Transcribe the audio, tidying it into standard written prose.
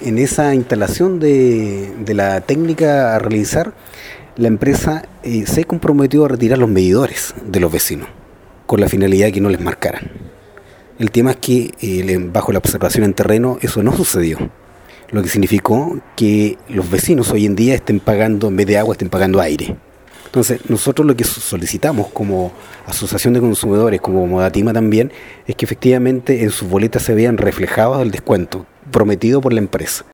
en esa instalación de la técnica a realizar, la empresa se comprometió a retirar los medidores de los vecinos, con la finalidad de que no les marcaran. El tema es que bajo la observación en terreno eso no sucedió, lo que significó que los vecinos hoy en día estén pagando, en vez de agua, estén pagando aire. Entonces, nosotros lo que solicitamos como asociación de consumidores, como Modatima también, es que efectivamente en sus boletas se vean reflejados el descuento prometido por la empresa.